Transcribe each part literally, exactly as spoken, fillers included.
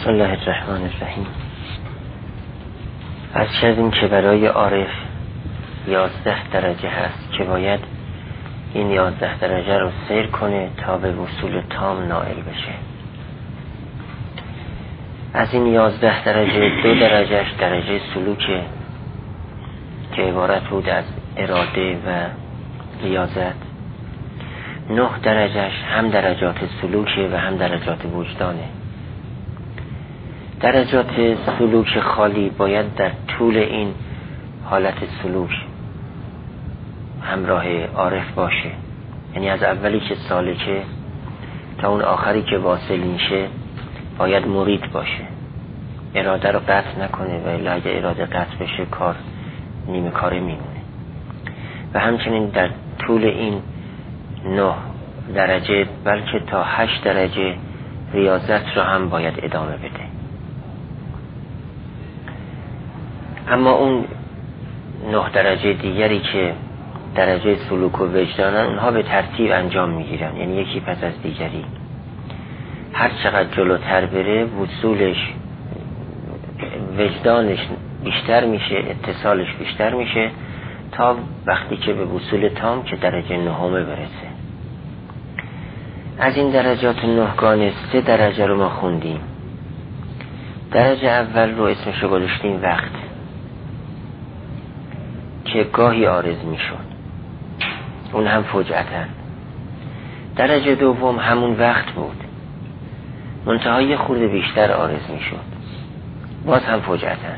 بسم الله الرحمن الرحیم. از کردیم که برای عارف یازده درجه هست که باید این یازده درجه رو سیر کنه تا به وصول تام نائل بشه. از این یازده درجه دو درجهش درجه سلوکه که عبارت بود از اراده و ریاضت. نه درجهش هم درجات سلوکه و هم درجات وجدانه. درجات سلوک خالی باید در طول این حالت سلوک همراه عارف باشه، یعنی از اولی که سالکه تا اون آخری که واصل میشه باید مرید باشه، اراده رو قطع نکنه و الا اگه اراده قطع بشه کار نیمه کاره میمونه. و همچنین در طول این نه درجه بلکه تا هشت درجه ریاضت رو هم باید ادامه بده. اما اون نه درجه دیگری که درجه سلوک و وجدانن، اونها به ترتیب انجام میگیرن، یعنی یکی پس از دیگری. هر چقدر جلوتر بره وصولش، وجدانش بیشتر میشه، اتصالش بیشتر میشه تا وقتی که به وصول تام که درجه نهمه برسه. از این درجات نهگانه سه درجه رو ما خوندیم. درجه اول رو اسمشو گذاشتیم وقت، که گاهی عارض میشد، اون هم فجأتاً. درجه دوم همون وقت بود، منتهای خورده بیشتر عارض میشد، باز هم فجأتاً.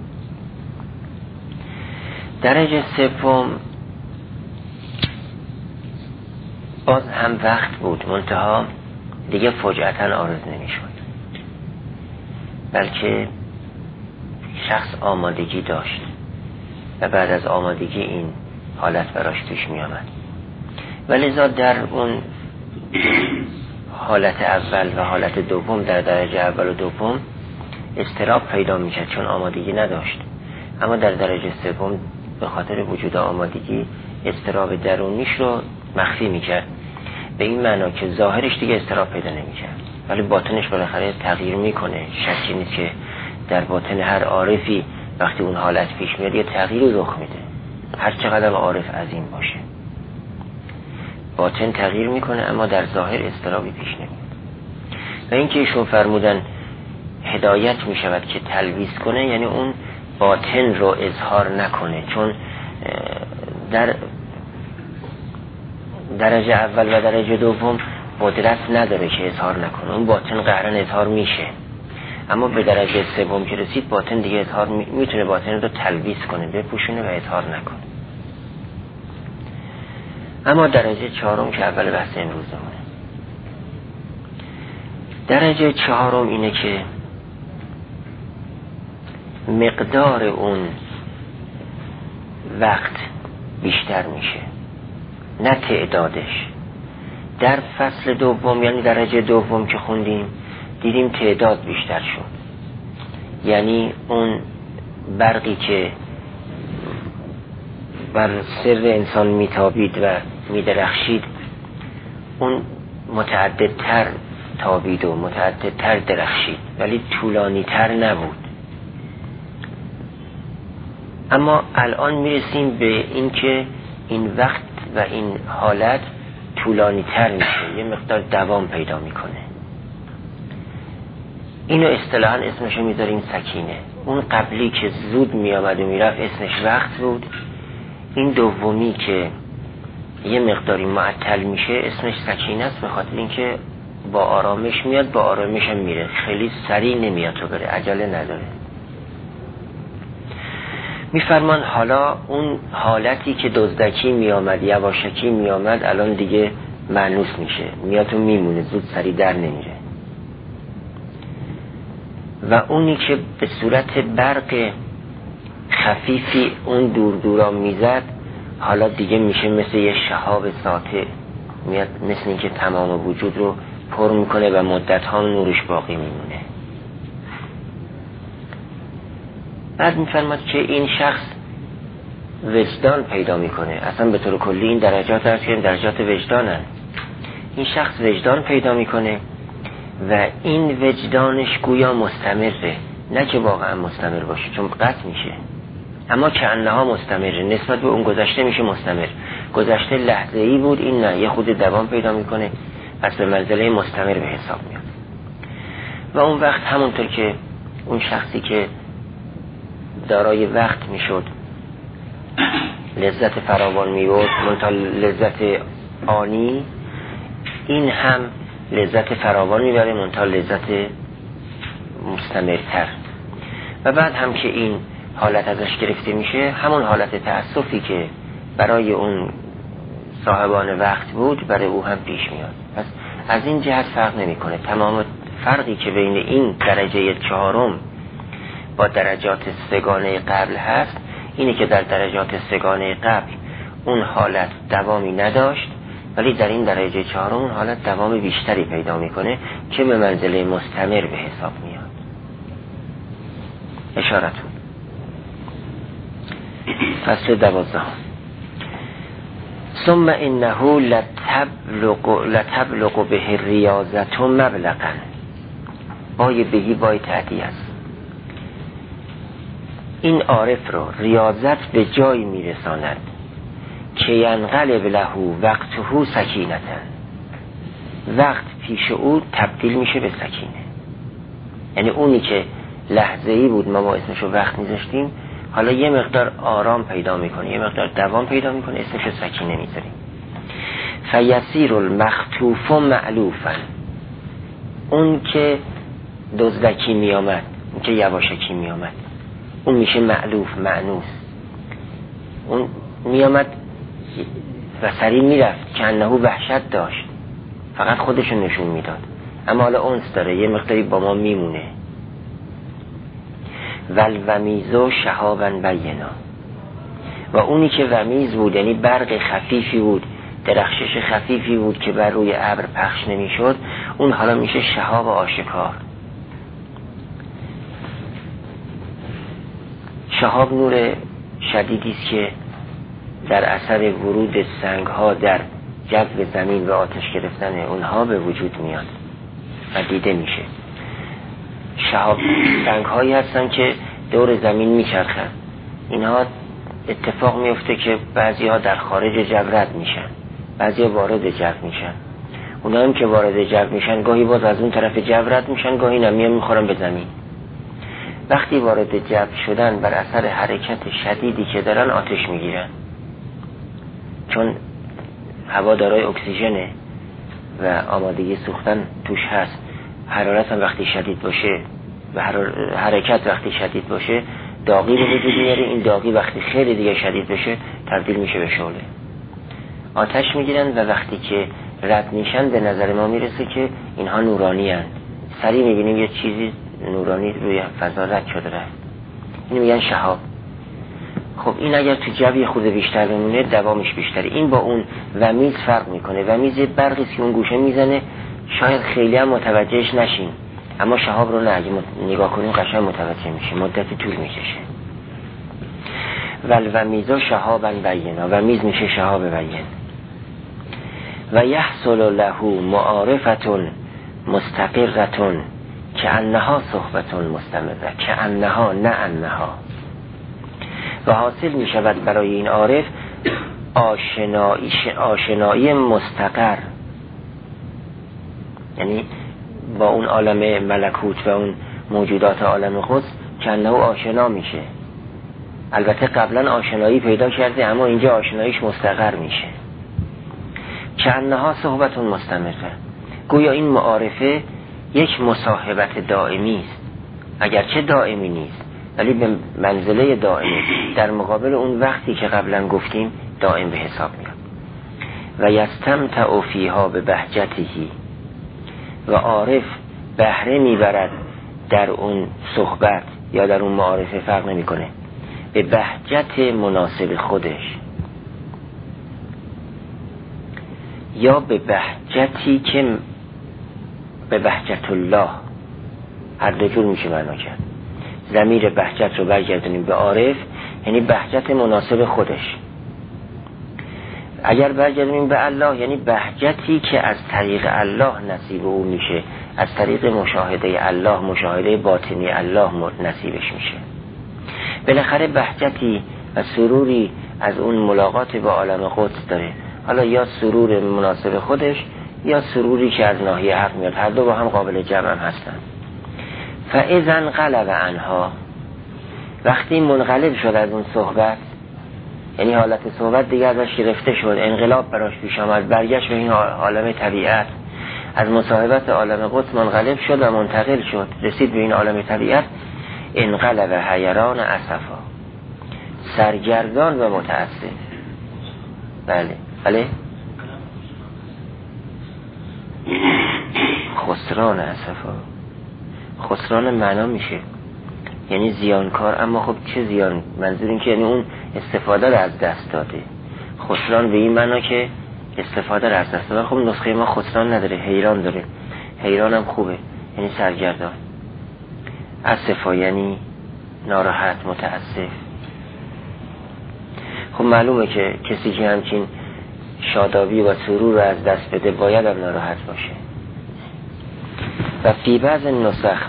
درجه سوم باز هم وقت بود، منتها دیگه فجأتاً عارض نمیشد، بلکه شخص آمادگی داشت و بعد از آمادگی این حالت براش پیش می آمد. ولذا در اون حالت اول و حالت دوم، در درجه اول و دوم اضطراب پیدا می کرد چون آمادگی نداشت. اما در درجه سوم به خاطر وجود آمادگی اضطراب درونیش رو مخفی می کرد، به این معنا که ظاهرش دیگه اضطراب پیدا نمی کرد ولی باطنش بالاخره تغییر می کنه. شکی نیست که در باطن هر عارفی وقتی اون حالت پیش میاد یه تغییری رخ میده، هر چقدر عارف عظیم باشه باطن تغییر میکنه اما در ظاهر اضطرابی پیش نمیاد. و اینکه ایشون فرمودن هدایت میشود که تلویث کنه، یعنی اون باطن رو اظهار نکنه، چون در درجه اول و درجه دوم قدرت نداره که اظهار نکنه، اون باطن قهرن اظهار میشه. اما به درجه سوم که رسید باطن دیگه اظهار می... میتونه باطن رو تلویث کنه، بپوشونه و اظهار نکنه. اما درجه چهارم که اول بحث امروزمونه، درجه چهارم اینه که مقدار اون وقت بیشتر میشه، نه تعدادش. در فصل دوم یعنی درجه دوم که خوندیم دیدیم تعداد بیشتر شد، یعنی اون برقی که بر سر انسان میتابید و میدرخشید اون متعددتر تابید و متعددتر درخشید، ولی طولانی تر نبود. اما الان میرسیم به این که این وقت و این حالت طولانی تر میشه، یه مقدار دوام پیدا میکنه. اینو اصطلاحاً اسمشو میذاریم سکینه. اون قبلی که زود میامد و میرفت اسمش وقت بود، این دومی که یه مقداری معطل میشه اسمش سکینه است، به خاطر اینکه با آرامش میاد، با آرامش هم میره، خیلی سریع نمیاد تو بره، عجله نداره. میفرمان حالا اون حالتی که دزدکی میامد، یواشکی میامد، الان دیگه مانوس میشه، میاد و میمونه، زود سریع در نمیره. و اونی که به صورت برق خفیفی اون دور دورا میزد حالا دیگه میشه مثل یه شهاب ساطع، میاد مثل این که تمام وجود رو پر میکنه و مدت ها نورش باقی میمونه. بعد میفرماد که این شخص وجدان پیدا میکنه. اصلا به طور کلی این درجات هست که درجات وجدانن. این شخص وجدان پیدا میکنه و این وجدانش گویا مستمره، نه که واقعا مستمر باشه چون قطع میشه، اما که انها مستمره، نسبت به اون گذشته میشه مستمر. گذشته لحظه ای بود، این نه، یه خود دوام پیدا میکنه، پس به منزله مستمر به حساب میاد. و اون وقت همونطور که اون شخصی که دارای وقت میشد لذت فراوان میبرد، منتها لذت آنی، این هم لذت فراوان میبره منتها لذت مستمرتر. و بعد هم که این حالت ازش گرفته میشه، همون حالت تأسفی که برای اون صاحبان وقت بود برای او هم پیش میاد. پس از این جهت فرق نمیکنه. تمام فرقی که بین این درجه چهارم با درجات سگانه قبل هست اینه که در درجات سگانه قبل اون حالت دوامی نداشت، ولی در این درجه چهارم اون حالت دوام بیشتری پیدا میکنه که به منزله مستمر به حساب میاد. اشارتون فصل دوازده. ثم انه لتبلغ لتبلغ به ریاضت مبلغا، بای بهی بای تعدی است. این عارف رو ریاضت به جایی میرساند که ینقلب له وقته سکینتن، وقت پیش او تبدیل میشه به سکینه. یعنی اونی که لحظه ای بود ما ما اسمشو وقت میذاشتیم، حالا یه مقدار آرام پیدا میکنه، یه مقدار دوام پیدا میکنه، اسمشو سکینه میذاریم. فیسیر المخطوف معلوفا، اون که دزدکی میامد، اون که یواشکی میامد، اون میشه معلوف، معنوس. اون میامد و سریع میرفت که انه وحشت داشت، فقط خودشون نشون میداد، اما حالا اونس داره، یه مقداری با ما میمونه. والومیزو شهابا بینا، و اونی که ومیز بود یعنی برق خفیفی بود، درخشش خفیفی بود که بر روی ابر پخش نمیشد، اون حالا میشه شهاب آشکار. شهاب نور شدیدی است که در اثر ورود سنگ ها در جذب زمین و آتش گرفتن اونها به وجود میاد و دیده میشه. شهاب سنگ هایی هستن که دور زمین میچرخن، اینها اتفاق میفته که بعضی ها در خارج جو رد میشن، بعضی ها وارد جو میشن. اونها هم که وارد جو میشن گاهی باز از اون طرف جو رد میشن، گاهی نمیان میخورن به زمین. وقتی وارد جو شدن بر اثر حرکت شدیدی که دارن آتش میگیرن، چون هوا دارای اکسیژنه و آمادگی سوختن توش هست. حرارت هم وقتی شدید باشه و حرکت وقتی شدید باشه داغی به وجود میاره. این داغی وقتی خیلی دیگه شدید بشه تبدیل میشه به شعله، آتش میگیرن و وقتی که رد میشن به نظر ما میرسه که اینها نورانی هستند. سریع میبینیم یه چیزی نورانی روی فضا رد شده رفت، اینو میگن شهاب. خب این اگر تو جوی خود بیشتر بمونه دوامش بیشتره. این با اون ومیز فرق میکنه. ومیز برقی که اون گوشه میزنه شاید خیلی هم متوجهش نشین، اما شهاب رو نه، اگه نگاه کنیم قشنگ متوجه میشه، مدتی طول میکشه. والومیزو شهابا بینا، ومیز میشه شهاب بین. و یحصل له معارفتون مستقرتون که انها صحبتون مستمره، که انها نه انها. و حاصل می شود برای این عارف آشنایی, آشنایی مستقر، یعنی با اون عالم ملکوت و اون موجودات عالم خود که انه آشنا میشه. البته قبلا آشنایی پیدا کرده اما اینجا آشناییش مستقر میشه. که انها صحبتون مستمره، گویا این معارفه یک مصاحبت دائمی است، اگرچه دائمی نیست ولی به منزله دائمی در مقابل اون وقتی که قبلا گفتیم دائم به حساب میاد. و یستمتع فیها به بهجتهی، و عارف بهره میبرد در اون صحبت یا در اون معارفه، فرق نمیکنه، به بهجت مناسب خودش یا به بهجتی که به بهجت الله، هر دو جور میشه معنا کرد. ضمیر بهجت رو برگردونیم به عارف یعنی بهجت مناسب خودش. اگر برگردونیم به الله یعنی بهجتی که از طریق الله نصیب او میشه، از طریق مشاهده الله، مشاهده باطنی الله نصیبش میشه. بالاخره بهجتی و سروری از اون ملاقات با عالم قدس داره، حالا یا سرور مناسب خودش یا سروری که از ناحیه حق میاد، هر دو با هم قابل جمع هم هستن. فاذا انقلب عنها، وقتی منقلب شد از اون صحبت، یعنی حالت صحبت دیگه ازش گرفته شد، انقلاب براش پیش آمد، برگشت به این عالم طبیعت، از مصاحبت عالم قدس منقلب شد و منتقل شد، رسید به این عالم طبیعت، انقلب حیران اسفا، سرگردان و متاسف. بله بله خسران اسفا، خسران معنا میشه یعنی زیانکار، اما خب چه زیان؟ منظور این که یعنی اون استفاده رو از دست داده. خسران به این معنا که استفاده رو از دست داده. خب نسخه ما خسران نداره، حیران داره. حیران هم خوبه، یعنی سرگردان. اسفا یعنی ناراحت، متاسف. خب معلومه که کسی که همچین شادابی و سرور رو از دست بده باید هم ناراحت باشه. و فی بعض نسخ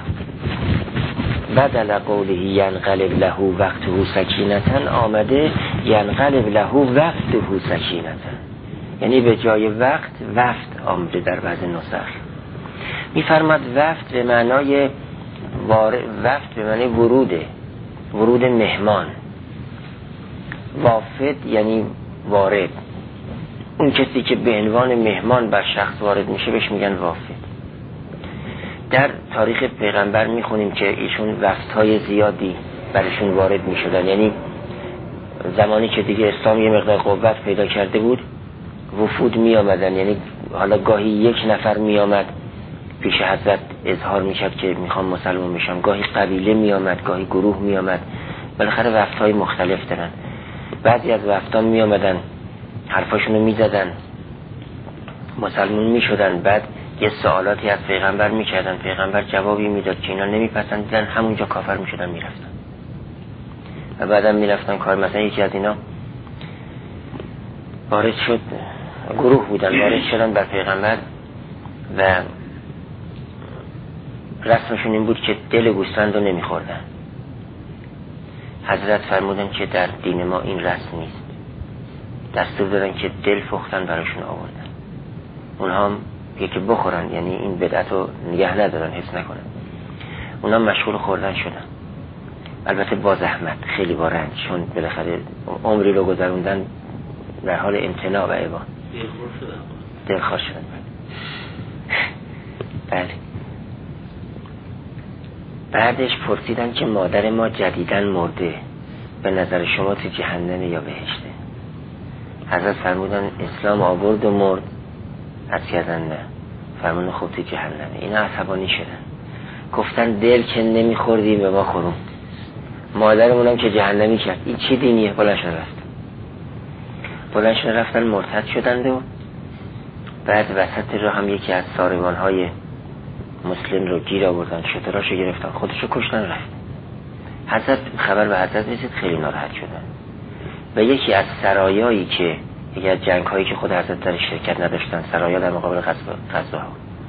بدل قوله ینقلب له وقته سکینتن آمده ینقلب له وقته سکینتن، یعنی به جای وقت وفت آمده در بعض نسخ. میفرماد وفت به معنای وارد، وفت به معنای وروده، ورود مهمان. وافد یعنی وارد، اون کسی که به عنوان مهمان بر شخص وارد میشه بهش میگن وافد. در تاریخ پیغمبر میخونیم که ایشون وفدهای زیادی برشون وارد میشدن، یعنی زمانی که دیگه اسلام یه مقدار قوت پیدا کرده بود وفود میامدن، یعنی حالا گاهی یک نفر میامد پیش حضرت اظهار میکرد که میخوام مسلمان بشم، گاهی قبیله میامد، گاهی گروه میامد، بالاخره وفدهای مختلف دارن. بعضی از وفدان میامدن حرفاشونو میزدن، مسلمان میشدن، بعد یه سوالاتی از پیغمبر میکردن، پیغمبر جوابی میداد که اینا نمیپسندیدن، همونجا کافر میشدن میرفتن و بعدم میرفتن کار. مثلا یکی از اینا وارد شد، گروه بودن وارد شدن بر پیغمبر و رسمشون این بود که دل گوسفند رو نمیخوردن. حضرت فرمودن که در دین ما این رسم نیست، دستور دادن که دل فختن براشون آوردن، اونها هم یکی بخورن، یعنی این بدعت رو نگه ندارن، حفظ نکنن. اونا مشغول خوردن شدن، البته با زحمت، خیلی با رنج، چون بالاخره عمری رو گذروندن در حال امتناع و عبا، دلخور شدن دلخور شدن بله. بعدش پرسیدن که مادر ما جدیدن مرده، به نظر شما تو جهنم یا بهشته؟ حضرت فرمودن اسلام آورد و مرد، از کردن نه، فرمودن خب تو جهنمه. اینا عصبانی شدن، گفتن دل که نمیخوردیم به ما خورون، مادرمونم که جهنمی کرد، این چی دینیه؟ بلند شدن رفتن، بلند شدن رفتن مرتد شدند و بعد وسط رو هم یکی از ساروانهای مسلم رو گیر آوردن، شتراشو گرفتن، خودشو کشتن رفت. حضرت خبر به حضرت رسید، خیلی ناراحت شدن و یکی از سرایایی که یکی از جنگ هایی که خود حضرت در شرکت نداشتن، سرایا در مقابل غزوه ها،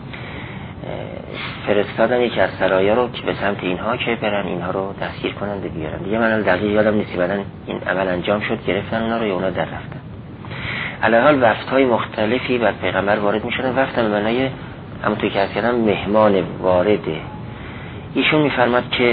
فرستادن یکی از سرایا رو که به سمت اینها که برن اینها رو دستگیر کنند و بیارن. دیگه من دقیق یادم نیست، بعدن این عمل انجام شد، گرفتن اونا رو یا اونا در رفتن. علیحال وفدهای مختلفی بر پیغمبر وارد می شدن. وفد به معنای همونطور که از کردم مهمان وارده. ایشون میفرماد که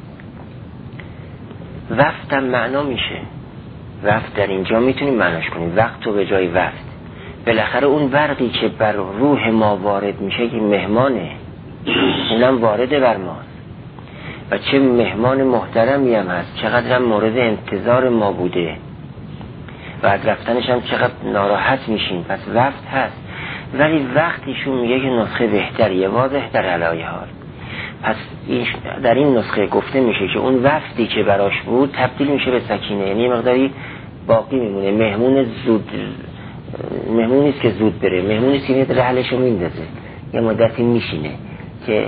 وفدم معنا میشه، وفد در اینجا میتونیم معناش کنیم وقت رو به جای وفد. بالاخره اون برقی که بر روح ما وارد میشه که مهمانه، اونم وارد بر ماست و چه مهمان محترمی هم هست، چقدر هم مورد انتظار ما بوده و از رفتنش هم چقدر ناراحت میشیم. پس وفد هست، ولی وقتیشون میگه که نسخه بهتریه، واضح در علایه حال. پس در این نسخه گفته میشه که اون وفدی که براش بود تبدیل میشه به سکینه، یعنی مقداری باقی میمونه. مهمون زود مهمون نیست که زود بره، مهمون نیست که رحلشو میندازه، یه مدتی میشینه که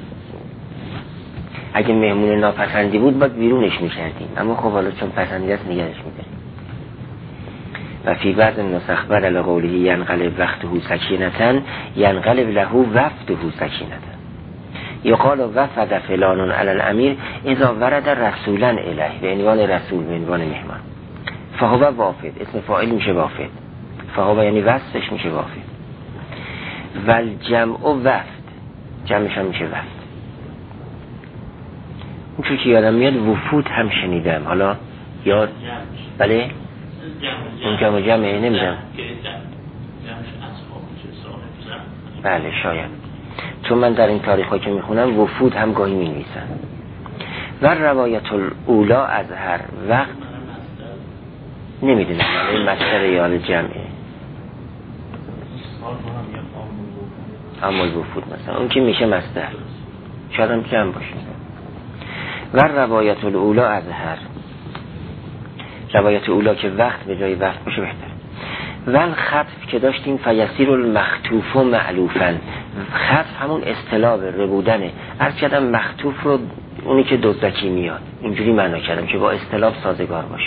اگه مهمون ناپسندی بود باید بیرونش میکردیم، اما خب حالا چون پسندی است نگرش میداریم. و فی بعض نسخ بدل قوله ینقلب وقته سکینتن ینقلب له وفده سکینتن. یقال وفد فلان علی الامیر اذا ورد رسولا الیه، به عنوان رسول، به عنوان مهمان. فهو وافد، اسم فاعل میشه وافد، فهو یعنی وصفش میشه وافد. والجمع وفد، جمعش هم میشه وفد. اون چون که یادم میاد وفود هم شنیدم، حالا یاد بله اون جمع جمعه نمیدم، بله شاید، چون من در این تاریخ ها که میخونم وفود هم گاهی مینویسن. و روایت الاولا از هر وقت نمیدونم این مصدر یال جمعه عمل وفود مثلا، اون که میشه مصدر، شاید هم جمع باشه. و روایت الاولا از هر، روایت اولا که وقت به جای وقت باشه بهتر. ول خطف که داشتیم فیسیر المخطوف و معلوفن، خطف همون اصطلاح ربودنه، عرض کردم مخطوف رو اونی که دزدکی میاد اینجوری معنا کردم که با اصطلاح سازگار باشه.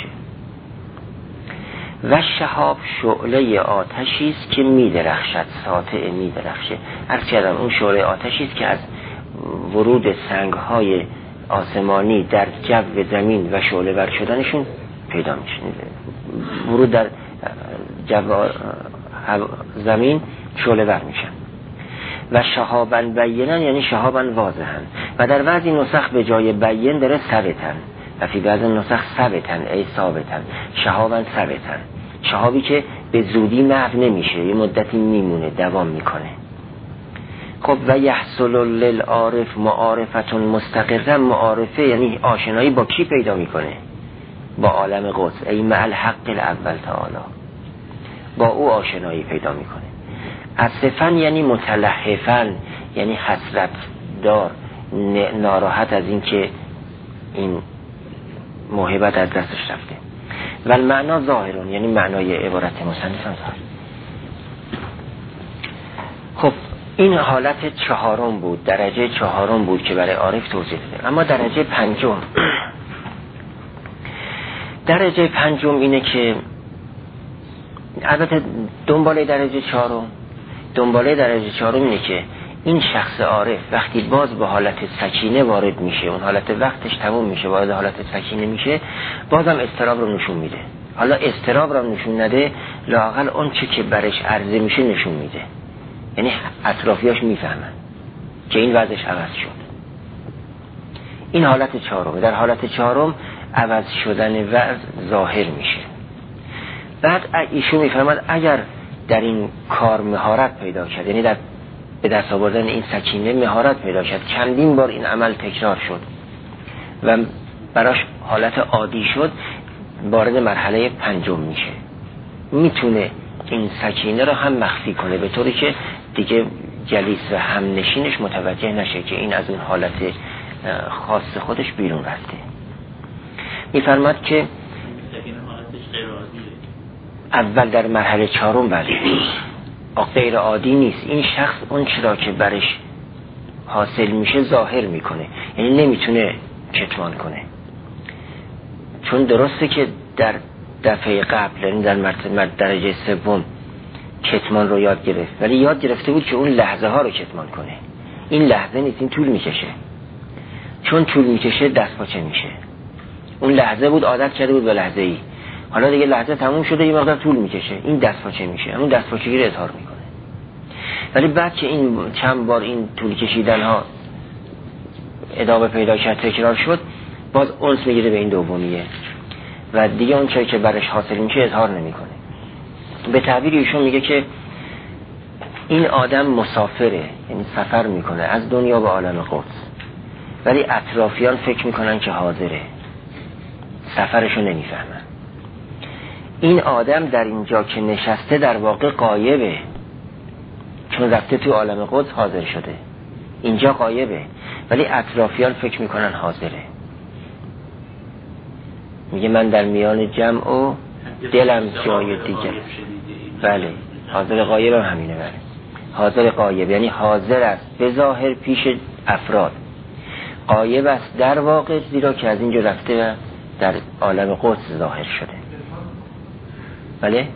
و شهاب شعله آتشی است که میدرخشد، ساطع میدرخشه، عرض کردم اون شعله آتشی است که از ورود سنگ‌های آسمانی در جو زمین و شعله ور شدنشون پیدا میشه، ورود در جو زمین شعله ور میشن. و شهابا بینا یعنی شهابا واضحا، و در بعضی نسخ به جای بیان داره ثبتن، و فی بعض نسخ ثبتن ای ثابتن، شهابا ثبتن، شهابی که به زودی محو نمیشه، یه مدتی میمونه، دوام میکنه. خب و یحصل للعارف معارفتون مستقرا، معارفه یعنی آشنایی با کی پیدا میکنه؟ با عالم قدس، ای مع الحق الاول تعالی، با او آشنایی پیدا میکنه. اسفن یعنی متلهفن یعنی حسرت دار، ناراحت از این که این موهبت از دستش رفته. و المعنا ظاهرون یعنی معنای عبارت مصنف هم ظاهر. خب این حالت چهارم بود، درجه چهارم بود که برای عارف توضیح داده. اما درجه پنجم، درجه پنجم اینه که البته دنباله درجه چهارم، دنباله درجه چهارم اینه که این شخص عارف وقتی باز به حالت سکینه وارد میشه، اون حالت وقتش تموم میشه، وارد حالت سکینه میشه، بازم اضطراب رو نشون میده. حالا اضطراب رو نشون نده، لااقل اون چه که برش عرضه میشه نشون میده، یعنی اطرافیاش میفهمن که این وضعش عوض شد. این حالت چهارم. در حالت چهارم عوض شدن وضع ظاهر میشه. بعد ایشون میفهمد اگر در این کار مهارت پیدا کرد، یعنی در به دست آوردن این سکینه مهارت پیدا کرد، چندین بار این عمل تکرار شد و براش حالت عادی شد، وارد مرحله پنجم میشه. میتونه این سکینه رو هم مخفی کنه به طوری که دیگه جلیس و هم نشینش متوجه نشه که این از اون حالت خاص خودش بیرون رفته. میفرماد که اول در مرحله چهارم بله غیر عادی نیست، این شخص اون چرا که برش حاصل میشه ظاهر میکنه، یعنی نمیتونه کتمان کنه. چون درسته که در دفعه قبل، یعنی در مرتبه درجه سوم کتمان رو یاد گرفت، ولی یاد گرفته بود که اون لحظه ها رو کتمان کنه. این لحظه نیست، این طول میکشه. چون طول میکشه دست پاچه میشه. اون لحظه بود عادت کرده بود به لحظه ای، حالا دیگه لحظه تموم شده، یه مقدار طول میکشه، این دست پاچه میشه، همون دست پاچگی رو اظهار میکنه. ولی بعد که این چند بار این طول کشیدن ها ادامه پیدا کرد، تکرار شد، باز اونس میگیره به این دومیه و دیگه اون چیزی که برش حاصل میشه اظهار نمیکنه. به تعبیر ایشون میگه که این آدم مسافره، یعنی سفر میکنه از دنیا به عالم قدس، ولی اطرافیان فکر میکنن که حاضره، سفرشو نمیفهمن. این آدم در اینجا که نشسته در واقع غایبه، چون رفته تو عالم قدس حاضر شده، اینجا غایبه، ولی اطرافیان فکر میکنن حاضره. میگه من در میان جمع و دلم جای دیگه. بله حاضر غایب هم همینه. بله حاضر غایب یعنی حاضر است به ظاهر پیش افراد، غایب است در واقع، زیرا که از اینجا رفته و در عالم قدس ظاهر شده. بله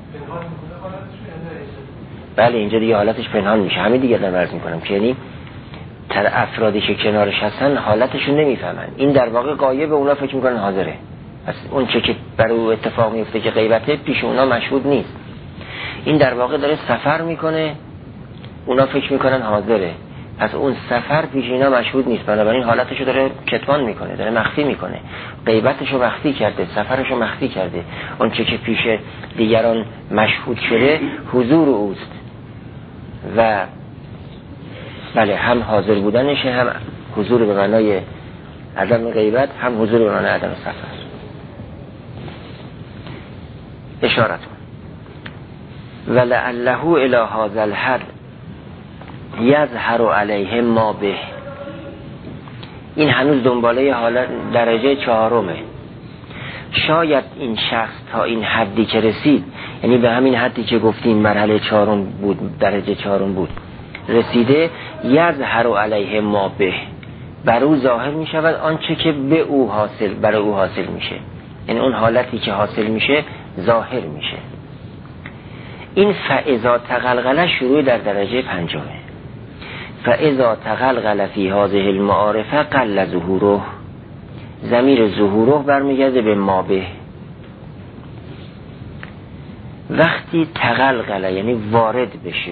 بله اینجا دیگه حالتش پنهان میشه. همین دیگه دارم عرض میکنم که یعنی تر افرادی که کنارش هستن حالتشون نمیفهمن. این در واقع غایب، اونا فکر میکنن حاضره. پس اون چه که برای او اتفاق میفته که غیبته پیش اونا مشهود نیست. این در واقع داره سفر میکنه، اونا فکر میکنن حاضره، پس اون سفر پیش اینا مشهود نیست، بنابراین حالتشو داره کتمان میکنه، داره مخفی میکنه، غیبتشو مخفی کرده، سفرشو مخفی کرده. اون چه که پیش دیگران مشهود شده حضور اوست و بله هم حاضر بودنشه، هم حضور به معنای عدم غیبت، هم حضور به معنای عدم سفر. اشارت ولعله الی هذا الحد یظهر علیه ما به. این هنوز دنباله حالت درجه چهارمه. شاید این شخص تا این حدی که رسید، یعنی به همین حدی که گفتیم مرحله چهارم بود، درجه چهارم بود، رسیده، یظهر علیه ما به، بر او ظاهر می شود آنچه که به او حاصل، برای او حاصل میشه، یعنی اون حالتی که حاصل میشه ظاهر میشه. این فاذا تقلقل شروع در درجه پنجمه. فاذا تقلقل فی هذه المعارفه قل ظهوره، ضمیر ظهوره برمیگرده به ما به. وقتی تقلقل یعنی وارد بشه،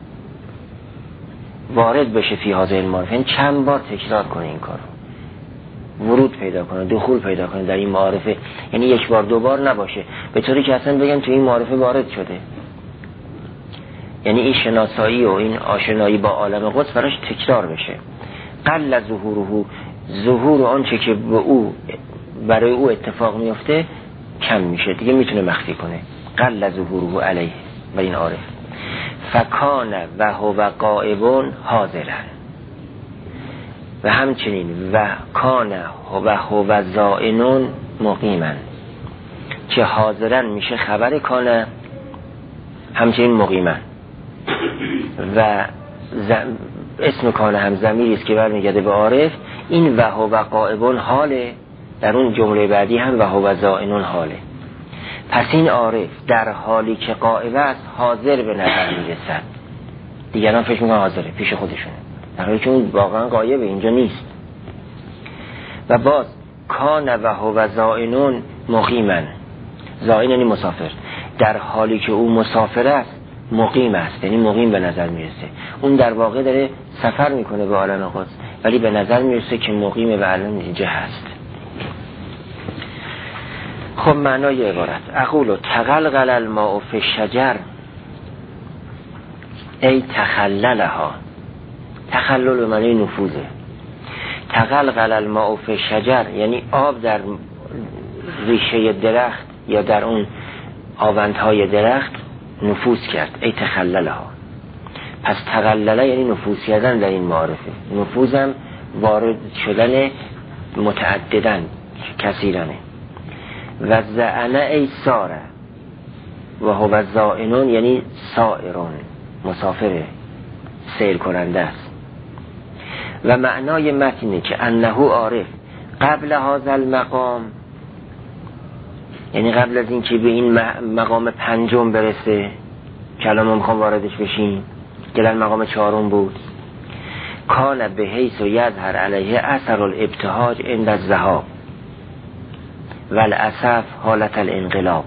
وارد بشه فی هذه المعارفه، یعنی چند بار تکرار کنه این کارو، ورود پیدا کنه، دخول پیدا کنه در این معارفه، یعنی یک بار دو بار نباشه، به طوری که اصلا بگم تو این معارفه وارد شده، یعنی این شناسایی و این آشنایی با عالم قدس براش تکرار بشه. قل ظهوره، ظهور آنچه که به او برای او اتفاق میفته کم میشه، دیگه میتونه مخفی کنه. قل ظهوره علیه بر این عارف. فکان و هو غائب حاضرا، و همچنین و کان و هو زائن مقیما، که حاضرا میشه خبر کانه، همچنین مقیما. و اسم کانه هم ضمیری است که برمیگرده به عارف. این و هو غائب حاله، در اون جمله بعدی هم و هو زائن حاله. پس این عارف در حالی که غائب است حاضر به نظر میرسد، دیگران فکر میکنن حاضره پیش خودشونه، در حالی که اون واقعا غایبه، اینجا نیست. و باز کان و هو زائن مقیما، زائن یعنی مسافر، در حالی که او مسافر است مقیم است، یعنی مقیم به نظر میرسه. اون در واقع داره سفر میکنه به عالم قدس، ولی به نظر میرسه که مقیم به عالم اینجا هست. خب معنای عبارت اقول تقلقل الماء فی الشجر ای تخللها، تخلل به معنی نفوذه. تقلقل الماء فی الشجر یعنی آب در ریشه درخت یا در اون آوندهای درخت نفوذ کرد، ای تخللها. پس تقلله یعنی نفوذ کردن در این معارفه، نفوذم وارد شدن متعددن کثیرانه. و زعنه ای ساره و هو زائنون یعنی سائرون، مسافره، سیر کننده است. و معنای متنه که انه عارف قبل هذا المقام، یعنی قبل از این که به این مقام پنجم برسه، کلام ما میخوام واردش بشیم که در مقام چهارم بود، کان به حیث و یظهر علیه اثر الابتهاج عند الذهاب و الاسف حالت الانقلاب.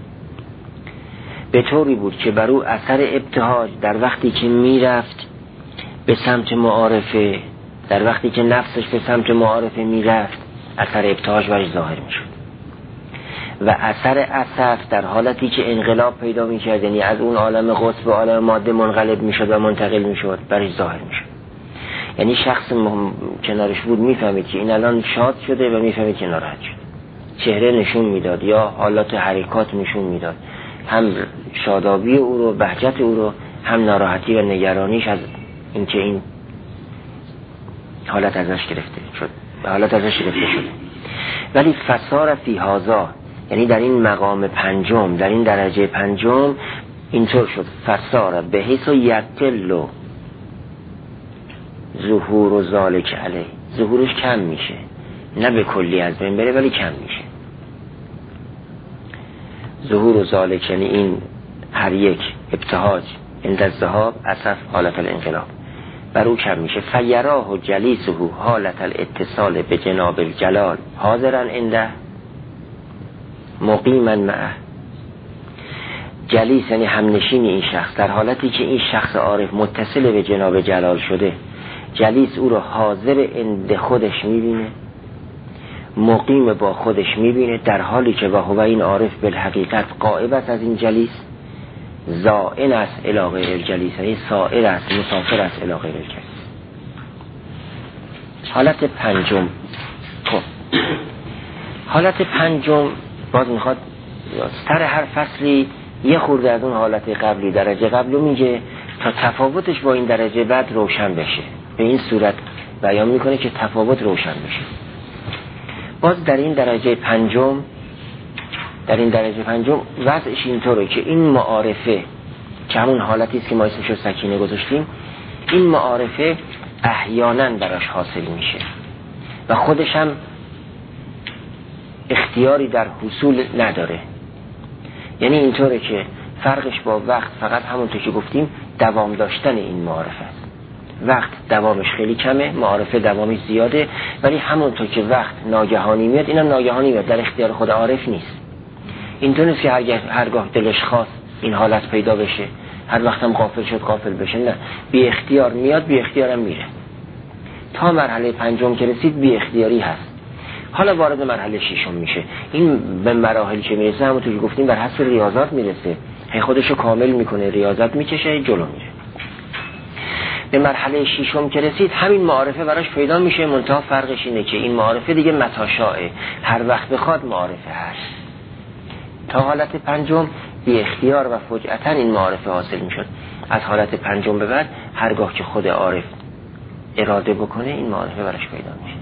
به طوری بود که بر او اثر ابتهاج در وقتی که میرفت به سمت معارفه، در وقتی که نفسش به سمت معارفه میرفت اثر ابتهاج برش ظاهر میشد، و اثر اسف در حالتی که انقلاب پیدا میکرد، یعنی از اون عالم قدس به عالم ماده منقلب میشد و منتقل میشد، برش ظاهر میشد. یعنی شخص کنارش بود میفهمید که این الان شاد شده و میفهمید که ناراحت شد، چهره نشون میداد یا حالات حرکات نشون میداد، هم شادابی او رو، بهجت او رو، هم ناراحتی و نگرانیش از اینکه این حالت ازش گرفته شد، به حالت ازش گرفته شد. ولی فسار فی هذا یعنی در این مقام پنجم، در این درجه پنجم اینطور شد، فسار به حیث و یقل ظهور و ذالک علیه، ظهورش کم میشه، نه به کلی از بین بره ولی کم میشه. ظهور و ذالک یعنی این هر یک ابتهاج عند الذهاب، اسف حالت الانقلاب. بر او کم میشه. فیراه و جلیسه حالت الاتصال به جناب الجلال حاضرا عنده مقیما معه. جلیس یعنی همنشین این شخص، در حالتی که این شخص عارف متصل به جناب جلال شده، جلیس او رو حاضر عند خودش میبینه، مقیم با خودش میبینه، در حالی که و هو این عارف بالحقیقت غائب است از این جلیس، زائن است الی غیر الجلیس، یعنی سائر است، مسافر است الی غیر الجلیس. حالت پنجم. خب حالت پنجم باز میخواد سر هر فصلی یه خورده از اون حالت قبلی درجه قبلی میگه تا تفاوتش با این درجه بعد روشن بشه. به این صورت بیان میکنه که تفاوت روشن بشه. باز در این درجه پنجم در این درجه پنجم وضعش اینطوره که این معارفه که همون حالتی است که ما اسمشو سکینه گذاشتیم، این معارفه احیانا براش حاصل میشه و خودش هم اختیاری در حصول نداره. یعنی اینطوره که فرقش با وقت فقط همونطور که گفتیم دوام داشتن این معارفه است. وقت دوامش خیلی کمه، معارفه دوامش زیاده، ولی همونطور که وقت ناگهانی میاد، اینم ناگهانی میاد، در اختیار خود عارف نیست. اینطور نیست که هرگاه هرگاه دلش خواست این حالت پیدا بشه، هر وقت هم غافل شد غافل بشه، نه، بی اختیار میاد، بی اختیارم میره. تا مرحله پنجم که رسید بی اختیاری هست. حالا وارد مرحله ششم میشه. این به مراحلی که میرسه همونطور که گفتیم بر حسب ریاضات میرسه، هی خودشو کامل میکنه، ریاضت میکشه، جلو میره. به مرحله ششم که رسید همین معارفه براش پیدا میشه، منتها فرقش اینه که این معارفه دیگه متاشائه، هر وقت بخواد معارفه هست. تا حالت پنجم بی اختیار و فجأتا این معارفه حاصل میشد. از حالت پنجم به بعد هرگاه که خود عارف اراده بکنه این معارفه براش پیدا میشه.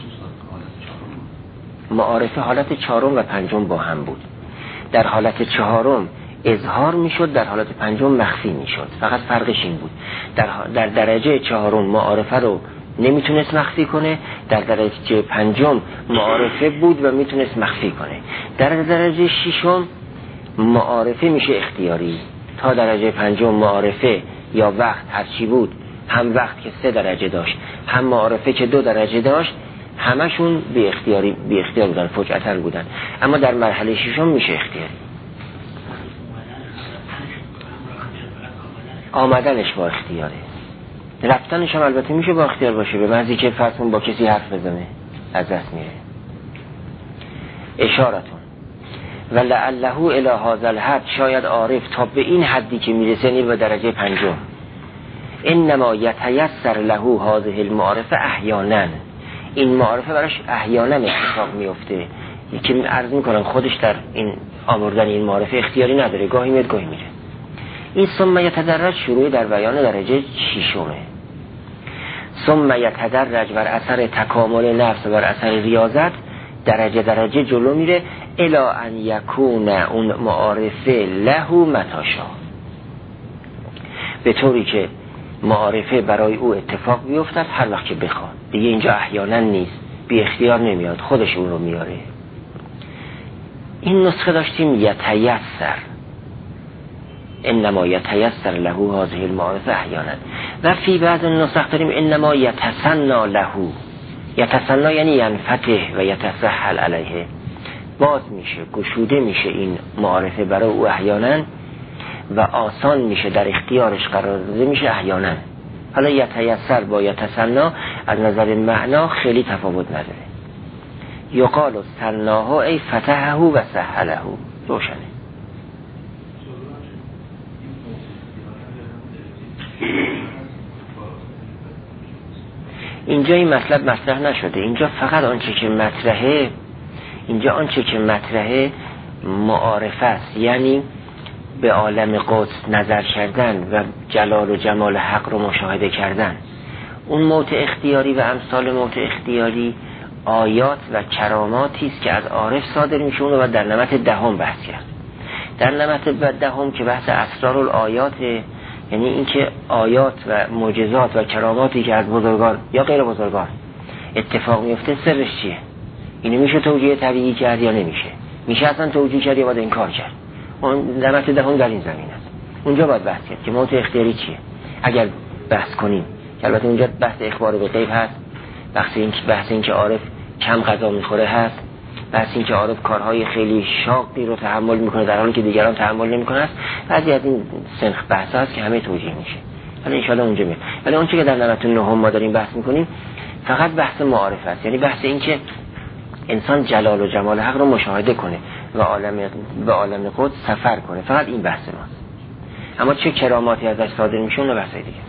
معارفه حالت چهارم و پنجم با هم بود. در حالت چهارم اظهار میشد، در حالت پنجم مخفی میشد. فقط فرقش این بود، در, در درجه چهارم معارفه رو نمیتونست مخفی کنه، در درجه پنجم معارفه بود و میتونست مخفی کنه. در درجه ششم معارفه میشه اختیاری. تا درجه پنجم معارفه یا وقت هرچی بود، هم وقت که سه درجه داشت، هم معارفه که دو درجه داشت، همشون بی اختیاری بی اختیار بودن، فجأتاً بودن. اما در مرحله ششم میشه اختیاری. آمدنش با اختیاره، رفتنش هم البته میشه با اختیار باشه، به معنی که فرضون با کسی حرف بزنه از دست میره. اشارتون ولعله الی هذا الحد، شاید عارف تا به این حدی که میرسه، یعنی به درجه پنجم، انما یتیسر له هذه المعارفه احیانا، این معارفه براش احیانا اتفاق میفته که عرض میکنم خودش در این آوردن این معارفه اختیاری نداره، گاهی میاد گاهی میره. این ثم یتدرج شروع در بیان درجه ششمه. ثم یتدرج بر اثر تکامل نفس و بر اثر ریاضت درجه درجه جلو میره الی ان یکون اون معارفه له متاشا، به طوری که معارفه برای او اتفاق بیفتد هر وقت که بخواد. دیگه اینجا احیانا نیست، بی اختیار نمیاد، خودش اون رو میاره. این نسخه داشتیم یتیسر، انما یتیسر له هذه المعارفه احیانا، و فی بعض نسخ داریم انما یتسنا له، یتسنا یعنی ینفتح و یتسهل علیه، باز میشه، گشوده میشه این معارفه برای او احیانا و آسان میشه، در اختیارش قرار داده میشه احیانا. حالا یتیسر با یتسنا از نظر معنا خیلی تفاوت نداره. یقال سناه ای فتحه و سهله، روشنه. اینجا این مطلب مطرح نشده، اینجا فقط آنچه که مطرحه اینجا آنچه که مطرحه معارفه است، یعنی به عالم قدس نظر کردن و جلال و جمال حق رو مشاهده کردن. اون موت اختیاری و امثال موت اختیاری آیات و کراماتی است که از عارف صادر میشه، اون رو در نمط دهم بحث کرد. در نمط دهم که بحث اسرار الآیات، یعنی اینکه آیات و معجزات و کراماتی که از بزرگان یا غیر بزرگان اتفاق میفته سرش چیه؟ اینو میشه توجیه طبیعی کرد یا نمیشه؟ میشه اصلا توجیه کرد یا باید انکار کرد؟ اون نمط دهم در این زمین است. اونجا باید بحث کرد که موت اختیاری چیه. اگر بحث کنیم که البته اونجا بحث اخبار به غیب هست، بحث این بحث این که عارف کم غذا میخوره هست، بحث این که عارف کارهای خیلی شاقی رو تحمل میکنه در حالی که دیگران تحمل نمیکنن. بعضی از این سنخ بحث هست که همه توجیه میشه، حالا ان شاءالله اونجا میاد. ولی اون چیزی که در نوبت نه ما داریم بحث میکنیم فقط بحث معارف است، یعنی بحث این که انسان جلال و جمال حق رو مشاهده کنه و عالم به عالم قدس سفر کنه، فقط این بحث ماست. اما چه کراماتی ازش صادر میشه اون بحث دیگه.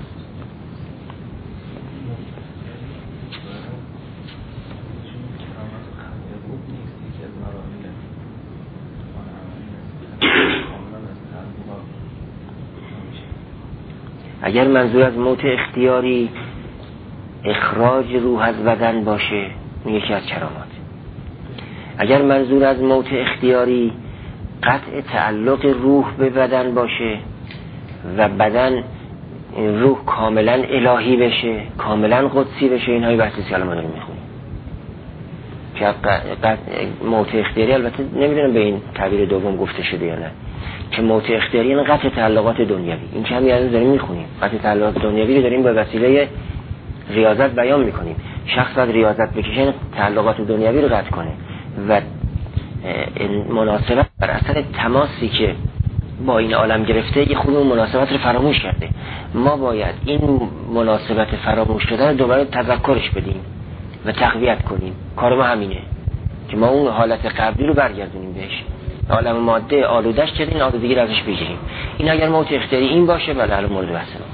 اگر منظور از موت اختیاری اخراج روح از بدن باشه، این یکی از کرامات. اگر منظور از موت اختیاری قطع تعلق روح به بدن باشه و بدن روح کاملا الهی بشه، کاملا قدسی بشه، این های بحثی که الان ما داریم میخونیم. که موت اختیاری البته نمیدونم به این تعبیر دوم گفته شده یا نه، که موت اختیاری یعنی قطع تعلقات دنیوی. این که همین الان داریم میخونیم، قطع تعلقات دنیوی رو داریم به وسیله ریاضت بیان میکنیم. شخص باید ریاضت بکشه تعلقات دنیوی رو قطع کنه و مناسبت بر اثر تماسی که با این عالم گرفته یه خود مناسبت رو فراموش کرده. ما باید این مناسبت فراموش شده رو دوباره تذکرش بدیم و تقویت کنیم. کار ما همینه که ما اون حالت قبلی رو برگردونیم بهش، عالم ماده آلودش کردیم، این آلودگی رو ازش بگیریم. این اگر موت اختیاری این باشه بله الان مورد بحث ما.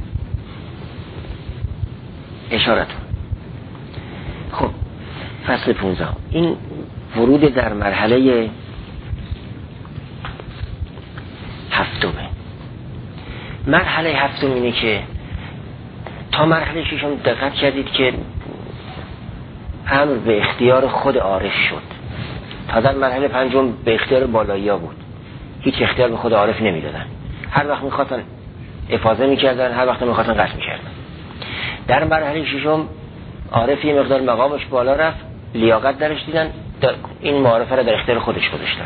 اشارتون. خب فصل پونزده این ورود در مرحله هفتمه. مرحله هفتم اینه که تا مرحله ششم دقت کردید که امر به اختیار خود عارف شد. تا در مرحله پنجم به اختیار بالایی ها بود، هیچ اختیار به خود عارف نمیدادن. هر وقت میخواستن افاضه میکردن، هر وقت میخواستن قطع میکردن. در مرحله ششم عارف یه مقدار مقامش بالا رفت، لیاقت درش دیدن، این معارفه را در اختیار خودش گذاشتن.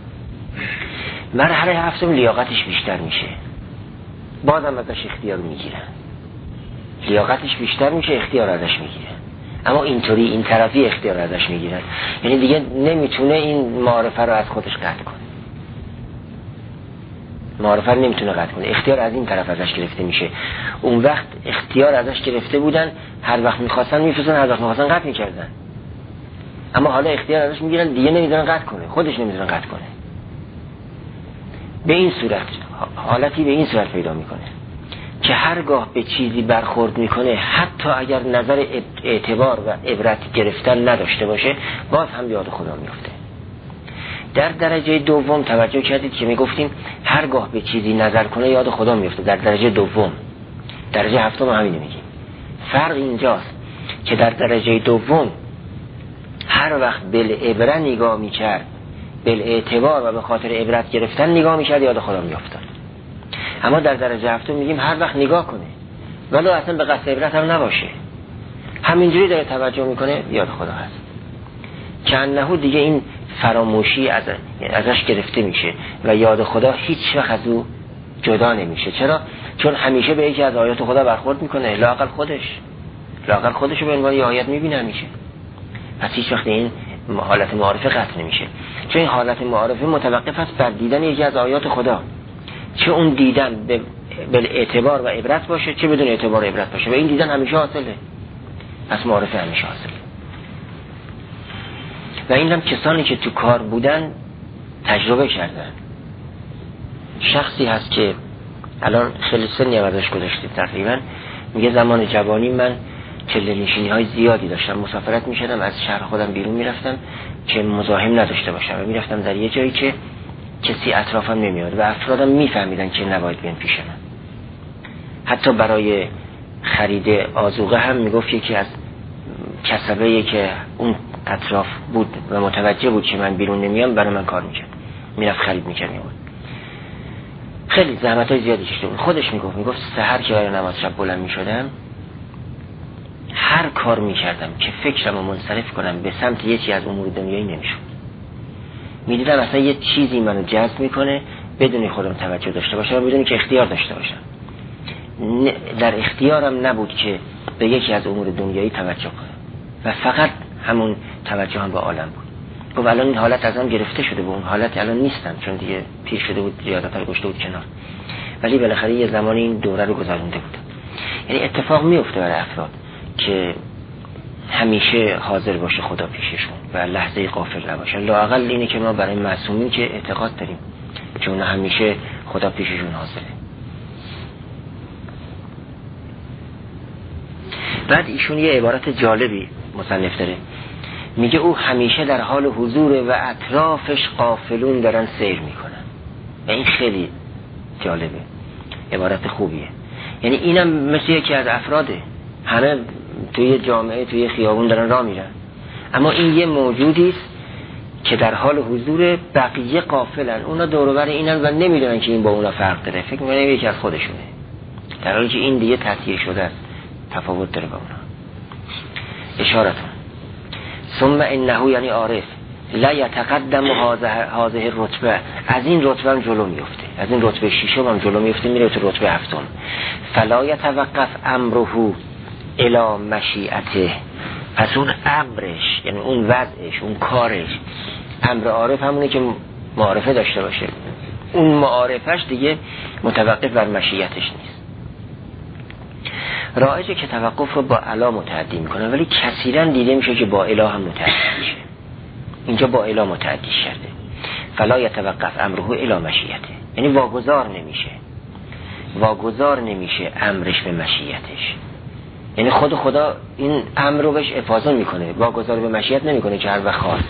مرحله هفتم لیاقتش بیشتر میشه، بازم ازش اختیار میگیرن. لیاقتش بیشتر میشه، اختیار ازش میگیرن، اما اینطوری این طرفی اختیار ازش میگیرن. یعنی دیگه نمیتونه این معارفه رو از خودش قطع کنه، معارفه رو نمیتونه قطع کنه، اختیار از این طرف ازش گرفته میشه. اون وقت اختیار ازش گرفته بودن، هر وقت میخواستن میفرستن، هر وقت میخواستن قطع میکردن. اما حالا اختیار ازش میگیرن، دیگه نمیدونن قطع کنه، خودش نمیدونن قطع کنه. به این صورت حالتی به این صورت پیدا میکنه که هرگاه به چیزی برخورد میکنه، حتی اگر نظر اعتبار و عبرت گرفتن نداشته باشه، باز هم یاد خدا میفته. در درجه دوم توجه کردید که میگفتیم هرگاه به چیزی نظر کنه یاد خدا میفته. در درجه دوم، درجه هفتم هم همینه میگیم. فرق اینجاست که در درجه دوم هر وقت بالعبره نگاه میکرد، بالاعتبار و به خاطر عبرت گرفتن نگاه میکرد، یاد خدا میافتاد. اما در درجه هفتم میگیم هر وقت نگاه کنه ولو اصلا به قصد عبرت هم نباشه، همینجوری داره توجه میکنه، یاد خدا هست. که انهو دیگه این فراموشی از ازش گرفته میشه و یاد خدا هیچ وقت از او جدا نمیشه. چرا؟ چون همیشه به یکی از آیات خدا برخورد میکنه، لااقل خودش لااقل خودشو به عنوان آیت میبینه همیشه. پس هیچ وقت این حالت معارفه قطع نمیشه، چون این حالت معارفه متوقف است بر دیدن یکی از آیات خدا، چه اون دیدن به اعتبار و عبرت باشه، چه بدون اعتبار و عبرت باشه، و این دیدن همیشه حاصله. پس معارفه همیشه حاصله. و این هم کسانی که تو کار بودن تجربه کردن. شخصی هست که الان خیلی سنی هم ازش گذشته، تقریبا میگه زمان جوانی من چله نشینی های زیادی داشتم، مسافرت میشدم، از شهر خودم بیرون میرفتم که مزاحم نداشته باشم و میرفتم در یه جایی که کسی اطرافم نمیاد و افرادم میفهمیدن که نباید بیان پیش من. حتی برای خرید آذوقه هم میگفت یکی از کسبه‌ای که اون اطراف بود و متوجه بود که من بیرون نمیام برای من کار میکرد، میرفت خرید میکرد میاد. خیلی زحمت‌های زیادی کشیده بود. خودش میگفت میگفت سحر که برای نماز شب بلند میشدم، هر کار میکردم که فکرم رو منصرف کنم به سمت یکی از امور دنیایی نمیشد. میدیدم اصلا یه چیزی منو جذب میکنه بدون خودم توجه داشته باشم و بدون که اختیار داشته باشم. در اختیارم نبود که به یکی از امور دنیایی توجه کنم و فقط همون توجه هم به عالم بود. گفت الان این حالت ازم گرفته شده، به اون حالت الان نیستم چون دیگه پیر شده بود، زیادتر گشته بود کنار، ولی بالاخره یه زمانی این دوره رو گذرونده بود. یعنی اتفاق میفته برای افراد که همیشه حاضر باشه خدا پیششون و لحظه غافل نباشه. لااقل اینه که ما برای معصومین که اعتقاد داریم که اون همیشه خدا پیششون حاضره. بعد ایشون یه عبارت جالبی مصنف داره، میگه او همیشه در حال حضور و اطرافش غافلون دارن سیر میکنن و این خیلی جالبه، عبارت خوبیه. یعنی اینم مثل یکی از افراده، همه توی جامعه توی خیابون دارن راه میرن، اما این یه موجودی است که در حال حضور بقیه غافلن، اونا دور و بر اینن و نمیدونن که این با اونا فرق داره، فکر میکنن یکی از خودشونه، در حالی که این دیگه تطهیر شده است، تفاوت داره با اونا. اشارتون ثم انه یعنی عارف لا یتقدم هذه الرتبه، از این رتبه هم جلو میفته، از این رتبه ششم هم جلو میفته، میره تو رتبه هفتم. فلا یتوقف امره الی مشیئته، پس اون امرش یعنی اون وضعش اون کارش، امر عارف همونه که معارفه داشته باشه، اون معارفش دیگه متوقف بر مشیئتش نیست. رایجه که توقف رو با الا متعدی میکنه، ولی کثیرا دیده میشه که با اله هم متعدی میشه. اینجا با اله متعدی شده. فلا یتوقف امره الی مشیئته، یعنی واگذار نمیشه، واگذار نمیشه امرش به مشیئتش، یعنی خود خدا این امر رو بهش افاضه میکنه، واگذار به مشیئت نمیکنه که هر وقت خواست.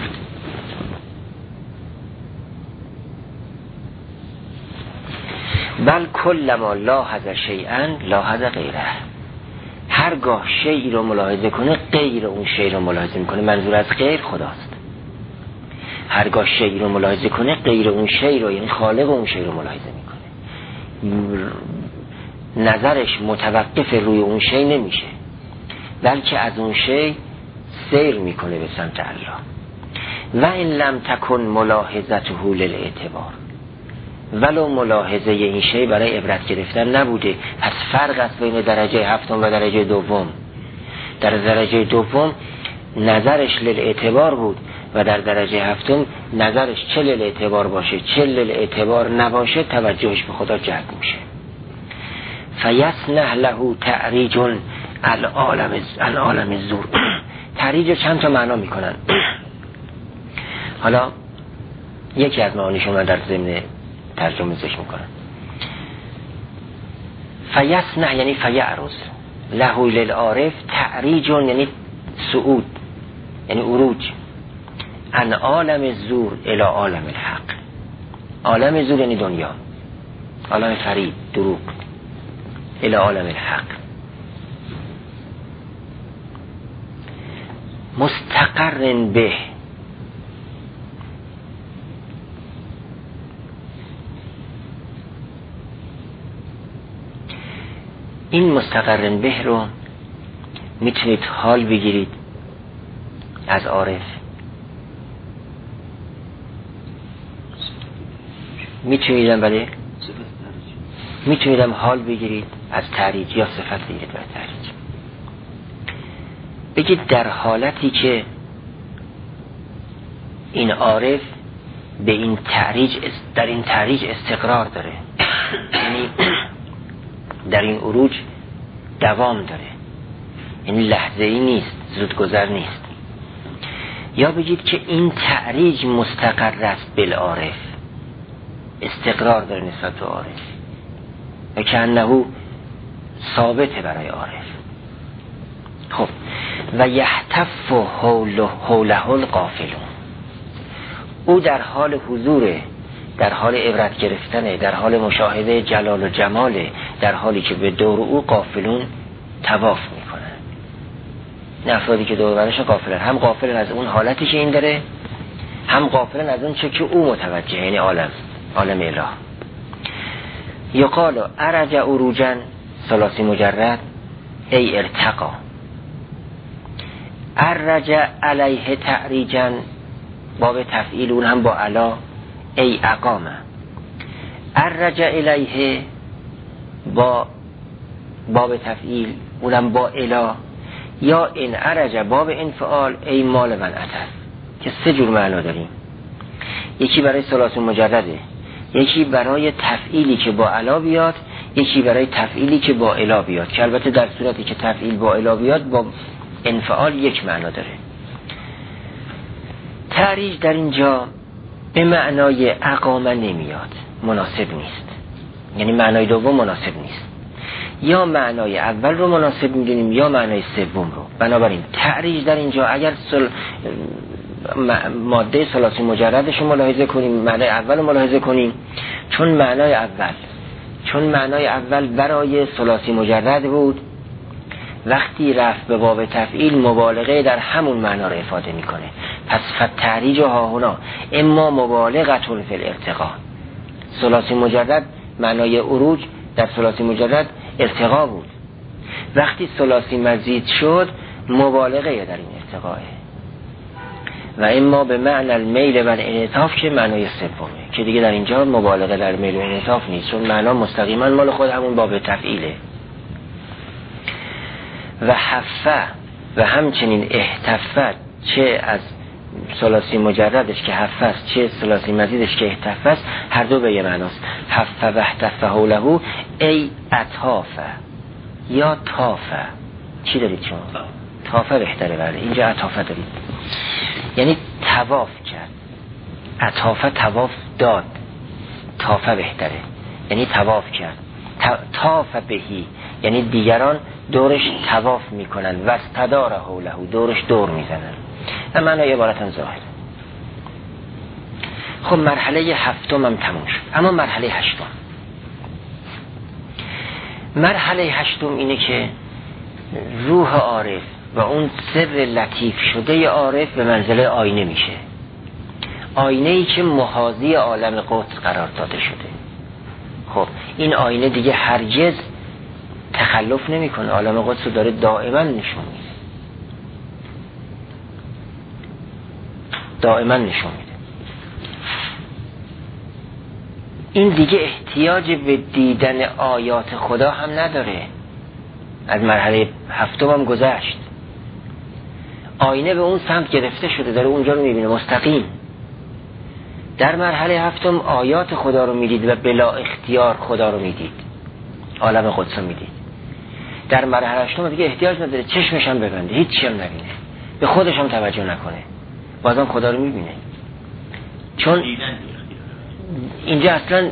بل کلما لاحظ شیئا لاحظ غیره، هرگاه شیئی رو ملاحظه کنه غیر اون شیء رو ملاحظه میکنه. منظور از غیر خداست. هرگاه شیئی رو ملاحظه کنه غیر اون شیء رو یعنی خالق اون شیء رو ملاحظه میکنه، نظرش متوقف روی اون شیء نمیشه، بلکه از اون شیء سیر میکنه به سمت الله. و این لم تکن ملاحظته للاعتبار، ولو ملاحظه این شیء برای عبرت گرفتن نبوده، پس فرق است بین درجه هفتم و درجه دوم. در درجه دوم نظرش للاعتبار بود و در درجه هفتم نظرش چه للاعتبار باشه چه للاعتبار نباشه توجهش به خدا جلب میشه. فیسنح له تعریج العالم العالم الزور، تعریج چند تا معنا میکنن. حالا یکی از معانیش من در ضمن ترجمه ذکر میکنن. فیسنح یعنی فیعرض، له للعارف تعریج یعنی صعود یعنی عروج، ان عالم الزور الی عالم الحق. عالم الزور یعنی دنیا، عالم فرید دروغ، الی عالم الحق. مستقر به، این مستقر به رو میتونید حال بگیرید از عارف، میتونیدم بله میتونیدم حال بگیرید از تعریج یا صفت بگیرید از تعریج. بگید در حالتی که این عارف به این تعریج در این تعریج استقرار داره، یعنی در این عروج دوام داره، یعنی لحظه ای نیست، زودگذر نیست. یا بگید که این تعریج مستقر است بالعارف، استقرار داره نسبت به عارف و که انه ثابته برای عارف. خب و یحتف حوله حوله الغافلون، او در حال حضوره، در حال عبرت گرفتنه، در حال مشاهده جلال و جماله، در حالی که به دور او غافلون طواف میکنن. نه افرادی که دور برش غافلن، هم غافلن از اون حالتی که این داره، هم غافلن از اون چه که او متوجه، یعنی عالم عالم اله. یقال ارجع عروجا ثلاثی مجرد ای ارتقا، ارجع علیه تعریجا باب تفعیل اون هم با علا ای اقامه، ارجع الیه با باب تفعیل اونم با اله، یا ان عرج باب انفعال ای مال من عطف، که سه جور معنا داریم. یکی برای ثلاثی مجرده، یکی برای تفعیلی که با الا بیاد، یکی برای تفعیلی که با الا بیاد، که البته در صورتی که تفعیل با الا بیاد با انفعال یک معنا داره. تعریج در اینجا به معنای اقامه نمیاد، مناسب نیست، یعنی معنای دوم مناسب نیست. یا معنای اول رو مناسب میدونیم یا معنای سوم رو. بنابراین تعریج در اینجا اگر سل... ماده ثلاثی مجردش رو ملاحظه کنیم، معنای اول رو ملاحظه کنیم، چون معنای اول چون معنای اول برای ثلاثی مجرد بود، وقتی رفت به باب تفعیل مبالغه در همون معنا رو افاده میکنه. پس فتعریج ها هنا اما مبالغتون فی الارتقا. ثلاثی مجرد معنای عروج در ثلاثی مجرد ارتقا بود، وقتی ثلاثی مزید شد مبالغه در این ارتقاه. و اما به معنی المیل و الانعطاف که معنای سومه، که دیگه در اینجا مبالغه در میل و انعطاف نیست، چون معنا مستقیما مال خود همون باب تفعیله. و حفه و همچنین احتفت، چه از ثلاثی مجردش که حفه است چه ثلاثی مزیدش که احتفه است، هر دو به یه معناست. حفه و احتفه حوله ای اطافه یا تافه. چی دارید شما؟ تافه بهتره. بله اینجا اطافه دارید، یعنی طواف کرد. اطافه طواف داد، تافه بهتره یعنی طواف کرد. طاف بهی یعنی دیگران دورش طواف میکنن، و استدار حوله دورش دور میزنن. و معنی عبارتا ظاهر. خب مرحله هفتم هم تموم شد، اما مرحله هشتم مرحله هشتم اینه که روح عارف و اون سر لطیف شده عارف به منزله آینه میشه. آینه ای که محاذی عالم قدس قرار داده شده. خب این آینه دیگه هرگز تخلف نمیکنه، عالم قدس رو داره دائما نشون میده، دائما نشون میده. این دیگه احتیاج به دیدن آیات خدا هم نداره. از مرحله هفتم هم گذشت، آینه به اون سمت گرفته شده، داره اونجا رو میبینه مستقیم. در مرحله هفتم آیات خدا رو میدید و بلا اختیار خدا رو میدید، عالم قدس رو میدید. در مرحله هشتم دیگه احتیاج نداره چشمش هم ببنده، هیچ چی هم نبینه، به خودش هم توجه نکنه، بازم خدا رو میبینه. چون اینجا اصلا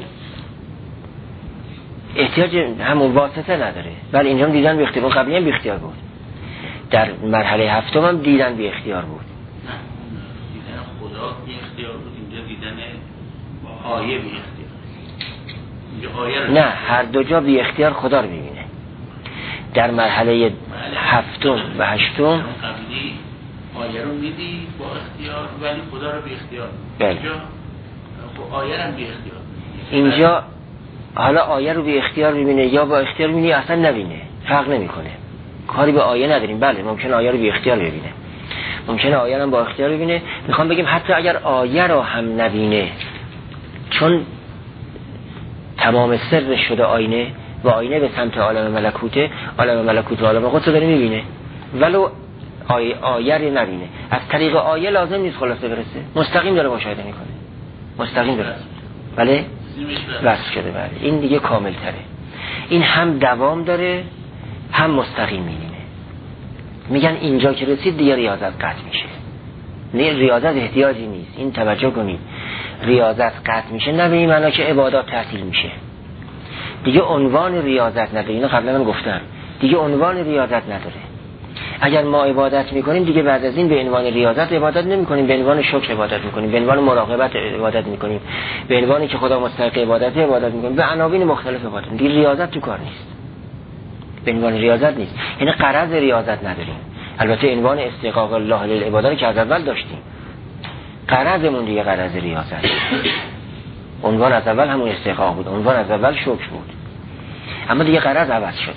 احتیاج همون واسطه نداره. ولی اینجا هم دیدن بی اختیار، قبلی هم بی اختیار بود. در مرحله هفتم هم دیدن بی اختیار بود. نه دیدن خدا بی اختیار بود، اینجا دیدن آیه بی اختیار. نه هر دو جا بی اختیار خدا رو میبینه. در مرحله هفتم و هشتم قبلی آیه رو میدی با اختیار ولی خدا رو بی اختیار. اینجا آیه هم بی اختیار. اینجا حالا آیه رو بی اختیار میبینه یا با اختیار میبینه، اصلا نبینه، فرق نمیکنه، کاری به آیه نداریم. بله ممکنه آیه رو بی اختیار ببینه، ممکنه آیه رو با اختیار ببینه. میخوام بگیم حتی اگر آیه رو هم نبینه، چون تمام سر شده آینه و آینه به سمت عالم ملکوته، عالم ملکوت و عالم قدس رو داره میبینه، ولو آیه, آیه رو نبینه، از طریق آیه لازم نیست خلاصه برسه، مستقیم داره مشاهده میکنه، مستقیم داره. بله وصل شده. بله این دیگه کامل تره. این هم دوام داره هم مستقیم میبینه. میگن اینجا که رسید دیگه ریاضت قطع میشه. نه ریاضت احتیاجی نیست، این توجه کنید، ریاضت قطع میشه نه به این معنا که عبادات تعطیل میشه. دیگه عنوان ریاضت نداره، اینو قبلا من گفتم، دیگه عنوان ریاضت نداره. اگر ما عبادت میکنیم دیگه بعد از این به عنوان ریاضت عبادت نمیکنیم، به عنوان شکر عبادت میکنیم، به عنوان مراقبت عبادت میکنیم، به عنوانی که خدا مستحق عبادت عبادت میکنیم، به عناوین مختلف عبادت. دیگه ریاضت تو کار نیست، به عنوان ریاضت نیست، یعنی غرض ریاضت نداریم. البته عنوان استحقاق الله للعباده که از اول داشتیم، غرضمون دیگه غرض ریاضت. عنوان از اول همون استحقاق بود، عنوان از اول شکر بود، اما دیگه غرض عوض شده.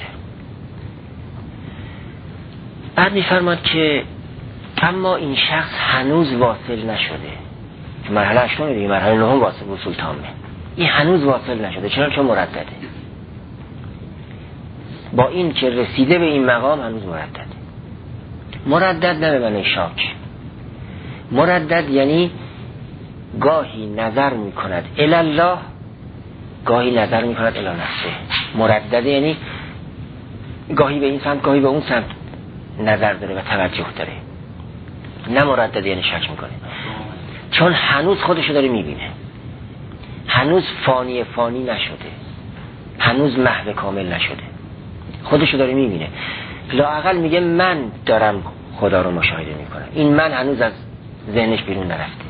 بعد میفرماد که اما این شخص هنوز واصل نشده. مرحله هشتم دیگه، مرحله نهم واصل وصول تامه. این هنوز واصل نشده، چرا؟ چون مردده. با این که رسیده به این مقام هنوز مردده. مردد نه به معنی شاک، مردد یعنی گاهی نظر میکند الی الله، گاهی نظر میکند الی نفسه. مردد یعنی گاهی به این سمت گاهی به اون سمت نظر داره و توجه داره. نه مردد یعنی شک میکنه، چون هنوز خودشو داره میبینه، هنوز فانی فانی نشده، هنوز محو کامل نشده، خودشو داره میبینه. لااقل میگه من دارم خدا رو مشاهده میکنم، این من هنوز از ذهنش بیرون نرفته.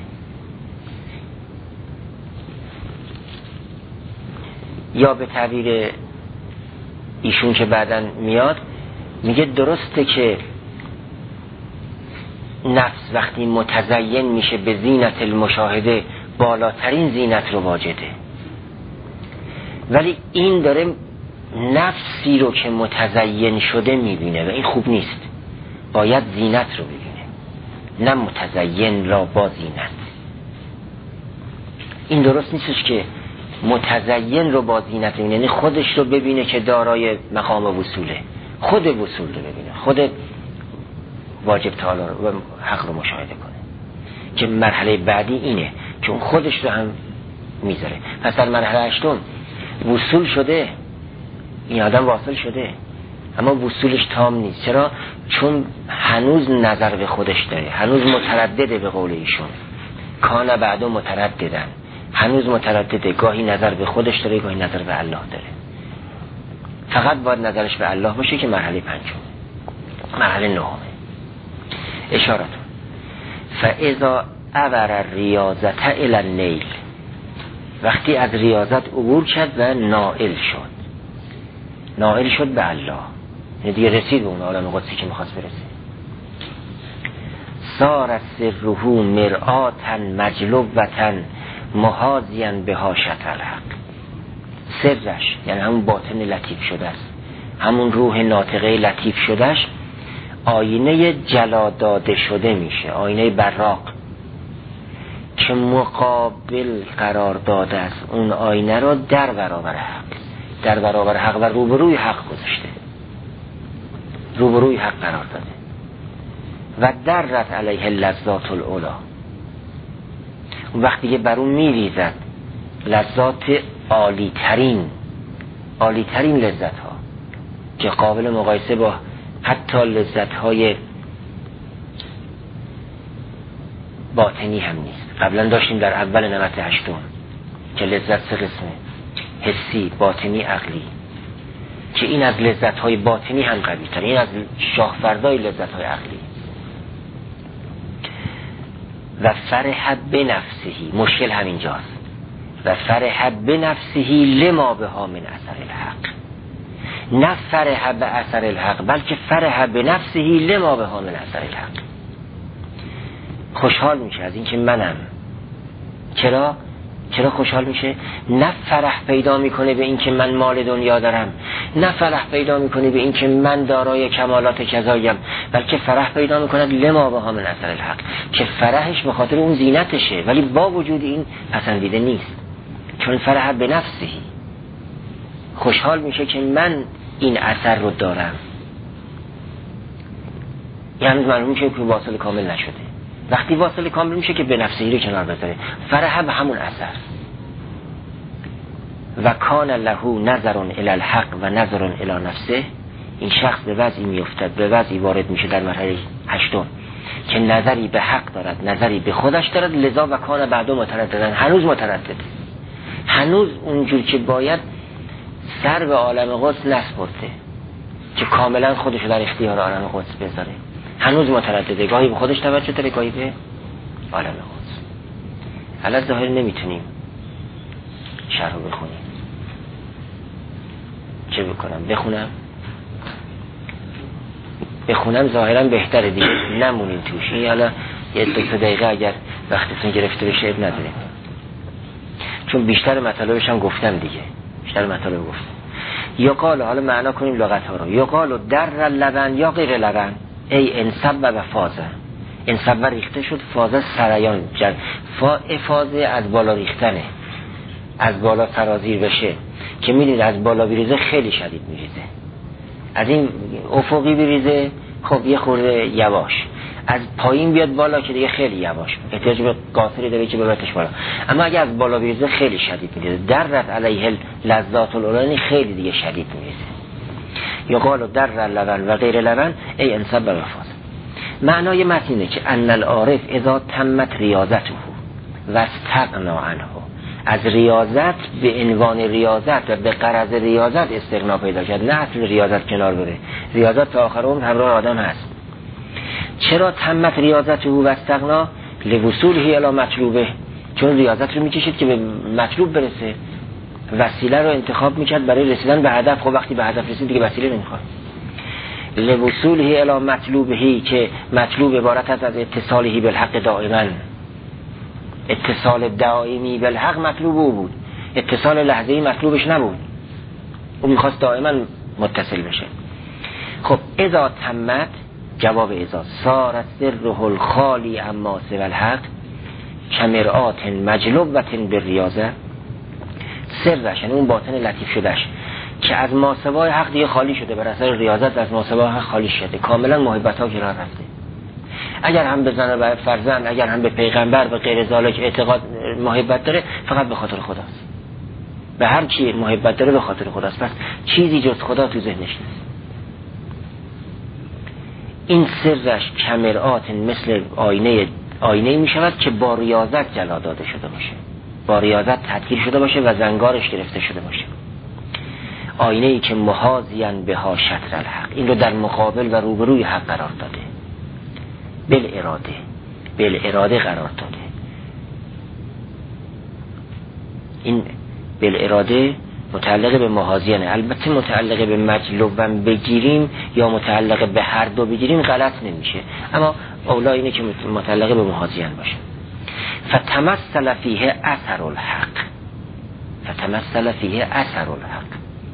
یا به تعبیر ایشون که بعدن میاد میگه درسته که نفس وقتی متزین میشه به زینت المشاهده بالاترین زینت رو واجده، ولی این داره نفسی رو که متزین شده میبینه و این خوب نیست، باید زینت رو ببینه، نه متزین را با زینت. این درست نیستش که متزین رو با زینت ببینه، یعنی خودش رو ببینه که دارای مقام وصوله، خود وصول رو ببینه، خود واجب تعالی رو و حق رو مشاهده کنه، که مرحله بعدی اینه که اون خودش رو هم میذاره. پس در مرحله هشتم وصول شده، این آدم واصل شده، اما وصولش تام نیست. چرا؟ چون هنوز نظر به خودش داره، هنوز متردده. به قول ایشون کان بعدو مترددن، هنوز متردده، گاهی نظر به خودش داره، گاهی نظر به الله داره. فقط باید نظرش به الله باشه که مرحله پنجم، مرحله نهم. اشارت فاذا عبر الریاضت الی النیل، وقتی از ریاضت عبور کرد و نائل شد، نائل شد به الله، یعنی دیگه رسید به اون عالم قدسی که میخواست برسه. سار سره مرآتا مجلوبتا محاذیا بها شطر الحق. سرش یعنی همون باطن لطیف شده است، همون روح ناطقه لطیف شدهش آینه جلا داده شده میشه، آینه براق که مقابل قرار داده است اون آینه رو در برابر حق، در برابر حق و روبروی حق گذاشته، روبروی حق قرار داده. و درت علیه لذات العلا، وقتی که بر اون میریزد لذات عالی ترین، عالی ترین لذت ها که قابل مقایسه با حتی لذت های باطنی هم نیست. قبلا داشتیم در اول نمط هشتم که لذت سه قسمه، حسی، باطنی، عقلی، که این از لذت های باطنی هم قوی تر، این از شاخفردای لذت های عقلی. و فرح بنفسهی، مشکل همینجاست، و فرح بنفسهی لما بها من اثر الحق، نه فرح به اثر الحق بلکه فرح بنفسهی لما بها من اثر الحق. خوشحال میشه از این که منم. چرا؟ چرا خوشحال میشه؟ نه فرح پیدا میکنه به این که من مال دنیا دارم، نه فرح پیدا میکنه به این که من دارای کمالات کذایم، بلکه فرح پیدا میکنه لما بها من اثر الحق، که فرحش به خاطر اون زینتشه، ولی با وجود این پسندیده نیست، چون فرح به نفسهی. خوشحال میشه که من این اثر رو دارم. یعنی معلوم میشه که واصل کامل نشده. وقتی واصل کامل میشه که به نفسهی رو کنار بذاره، فرح به همون اثر. و کان له نظر الی الحق و نظر الی نفسه، این شخص به وضعی میافتد، به وضعی وارد میشه در مرحله هشتم که نظری به حق دارد، نظری به خودش دارد، لذا و کان بعدو مترددن، هنوز متردده، هنوز اونجور که باید سر به عالم قدس نسپرده که کاملا خودشو در اختیار عالم قدس بذاره، هنوز متردده، گاهی به خودش توجه داره، گاهی به عالم قدس. حالا ظاهر نمیتونیم شرح بخونیم، چه بکنم؟ بخونم بخونم ظاهرا بهتره دیگه، نمونیم توش. این حالا یه دو سه دقیقه اگر وقتتون گرفته بشه اب نداره، چون بیشتر مطالبش هم گفتم دیگه، بیشتر مطالب گفتم. یا قال، حالا معنا کنیم لغت ها رو، یا قال در لبن یا غیر لبن، ای انصب و فازه، انصب و ریخته شد، فازه سریان جد، فا افازه از بالا ریختنه، از بالا سرازیر بشه، که میدید از بالا بیریزه خیلی شدید میریزه، از این افقی بریزه خب یه خورده یواش، از پایین بیاد بالا که دیگه خیلی یواش، احتیاج به قاطری داره که ببرتش بالا. اما اگه از بالا بریزه خیلی شدید میریزه. درت علیه لذات العلانی خیلی دیگه شدید میریزه. یا قالو در لبن و غیر لبن ای انسب بفاز. معنای متینه که ان العارف اذا تمت ریاضته و استغنا عنه، از ریاضت به عنوان ریاضت و به غرض ریاضت استغنا پیدا کرد، نه اصل ریاضت کنار بره. ریاضت تا آخر عمر همراه آدم هست. چرا تمت ریاضته و استغنا؟ لوصوله الی مطلوبه، چون ریاضت رو میکشید که به مطلوب برسه، وسیله رو انتخاب میکرد برای رسیدن به هدف. خب وقتی به هدف رسید دیگه وسیله نمیخواد. لوصوله الی مطلوبه که مطلوب عبارت است از اتصاله بالحق دائما. اتصال دائمی بالحق مطلوب او بود، اتصال لحظه‌ای مطلوبش نبود. او میخواست دائما متصل بشه. خب اذا تمت، جواب اذا صارت سره الخالی اما سوى الحق کمرآت مجلوبة بالریاضه، سرش یعنی اون باطن لطیف شدهش که از ماسوای حق دیگه خالی شده، بر اثر ریاضت از ماسوای حق خالی شده، کاملا محبت ها کنار رفته. اگر هم به زن و فرزند، اگر هم به پیغمبر و غیر ذالک اعتقاد محبت داره، فقط به خاطر خداست. به هر چی محبت داره به خاطر خداست، پس چیزی جز خدا تو ذهنش نیست. این سرش کمرآت مثل آینه آینه می شود که با ریاضت جلا داده شده باشه، با ریاضت تدکیر شده باشه و زنگارش گرفته شده باشه. آینه ای که محاذیان بها شطر الحق، این رو در مقابل و روبروی حق قرار داده، بل اراده بل اراده قرار داده. این بل اراده متعلق به محاذیانه، البته متعلق به مجلوبم بگیریم یا متعلق به هر دو بگیریم غلط نمیشه، اما اولا اینه که متعلق به محاذیان باشه. فتمثل فیه اثر الحق، فتمثل فیه اثر الحق،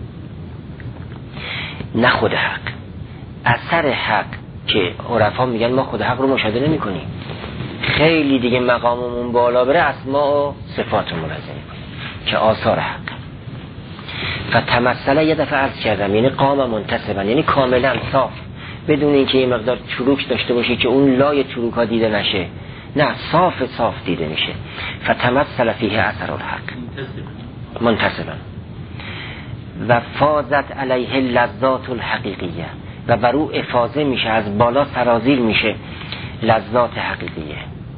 نه خود حق، اثر حق که عرفا میگن ما خود حق رو مشاهده نمی کنیم، خیلی دیگه مقاممون بالا بره اسماء و صفات رو ملاحظه میکنیم که آثار حق. فتمثل یه دفعه عرض کردم یعنی قام منتصبا، یعنی کاملا صاف، بدون اینکه یه مقدار چروک داشته باشه که اون لای چروک ها دیده نشه، نه صاف صاف دیده میشه. فتمثل فیه اثر الحق منتصبا و فازت علیه لذات الحقیقیه، و بر او افاضه میشه، از بالا سرازیر میشه لذات حقیقیه.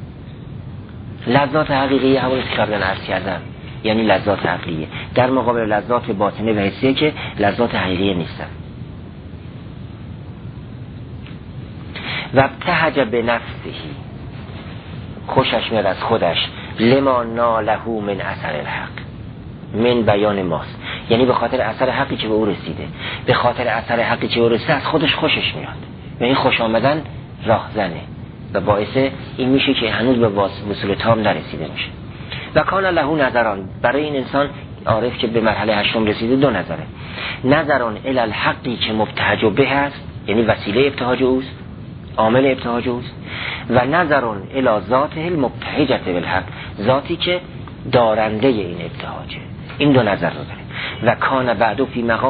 لذات حقیقیه همون که قبلا عرض کردم، یعنی لذات عقلیه در مقابل لذات باطنه و حسیه که لذات حقیقیه نیستن. و ابتهج به نفسهی، خوشش میاد از خودش، لما ناله من اثر الحق، من بیان ماست، یعنی به خاطر اثر حقی که به او رسیده، به خاطر اثر حقی که به او رسیده از خودش خوشش میاد و این خوش آمدن راهزنه و باعث این میشه که هنوز به وصول تام نرسیده میشه. و کان له نظران، برای این انسان عارف که به مرحله هشتم رسیده دو نظره، نظران الی الحقی که مبتهج به هست، یعنی وسیله ابتهاج اوست، عامل ابتهاج اوست، و نظران الی ذاته المبتهجه بالحق، ذاتی که دارنده این ابتهاجه. این دو نظر رو داره. و کان بعدو فی مقام